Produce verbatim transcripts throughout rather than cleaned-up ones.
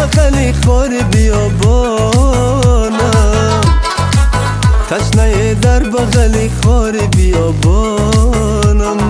بغلی خور بیابانم، تشنه در بغلی خور بیابانم.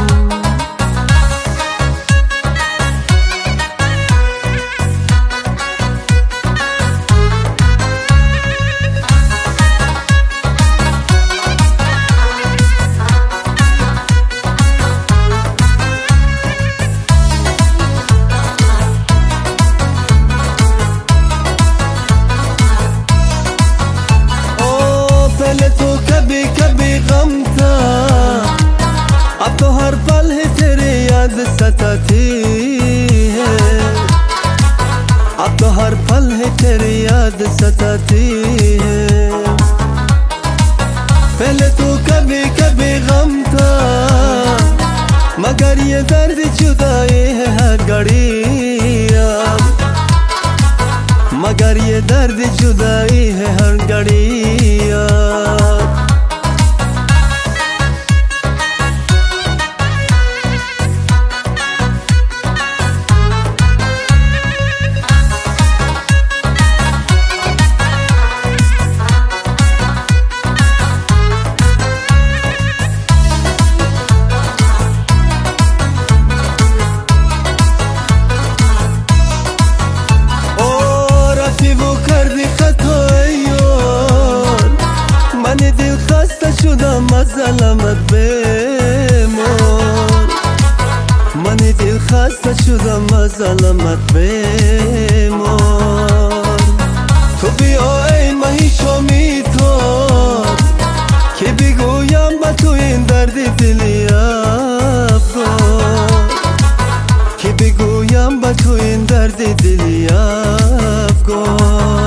تو कभी कभी गम था, अब तो हर पल है तेरी याद सताती है, अब तो हर पल है तेरी याद सताती है। पहले तो कभी कभी गम था, मगर ये दर्द जुदाई है हर घड़ी, मगर ये दर्द जुदाई है हर घड़ी। شدم از علامت بمون، من دل خسته شدم از علامت بمون. تو بیا ای ماهی شامی تو که بگویم با تو این درد دلی افغان، که بگویم با تو این درد دلی افغان.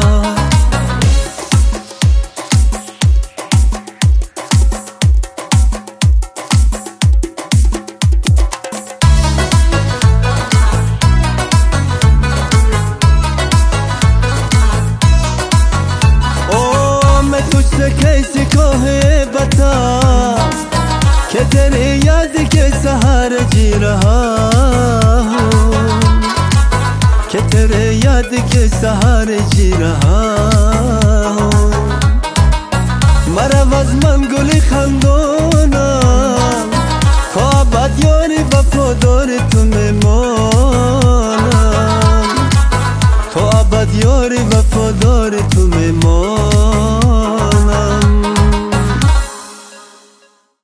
कैसी को है बता कि तेरी याद के सहारे जी रहा हूँ, कि तेरे याद के सहारे जी रहा हूँ. मरा वज़मन गुली खंदोना ख्वाबत यारी वफادار तुम्हें मोना, ख्वाबत यारी वफادار